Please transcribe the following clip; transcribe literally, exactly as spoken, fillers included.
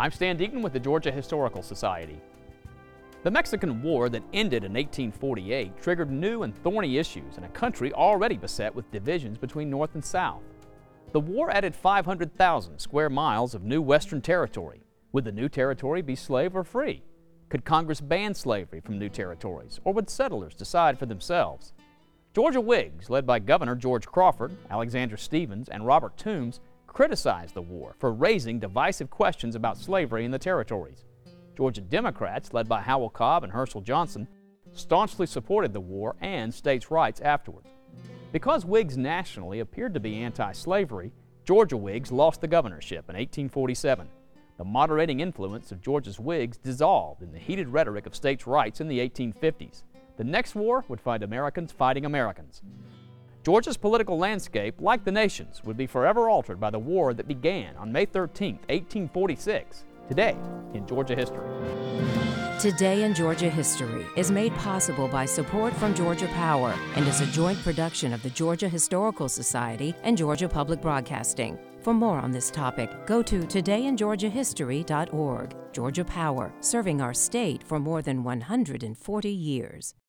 I'm Stan Deaton with the Georgia Historical Society. The Mexican War that ended in eighteen forty-eight triggered new and thorny issues in a country already beset with divisions between North and South. The war added five hundred thousand square miles of new Western territory. Would the new territory be slave or free? Could Congress ban slavery from new territories, or would settlers decide for themselves? Georgia Whigs, led by Governor George Crawford, Alexander Stephens, and Robert Toombs, criticized the war for raising divisive questions about slavery in the territories. Georgia Democrats, led by Howell Cobb and Herschel Johnson, staunchly supported the war and states' rights afterwards. Because Whigs nationally appeared to be anti-slavery, Georgia Whigs lost the governorship in eighteen forty-seven. The moderating influence of Georgia's Whigs dissolved in the heated rhetoric of states' rights in the eighteen fifties. The next war would find Americans fighting Americans. Georgia's political landscape, like the nation's, would be forever altered by the war that began on May thirteenth, eighteen forty-six. Today in Georgia History. Today in Georgia History is made possible by support from Georgia Power and is a joint production of the Georgia Historical Society and Georgia Public Broadcasting. For more on this topic, go to today in georgia history dot org. Georgia Power, serving our state for more than one hundred forty years.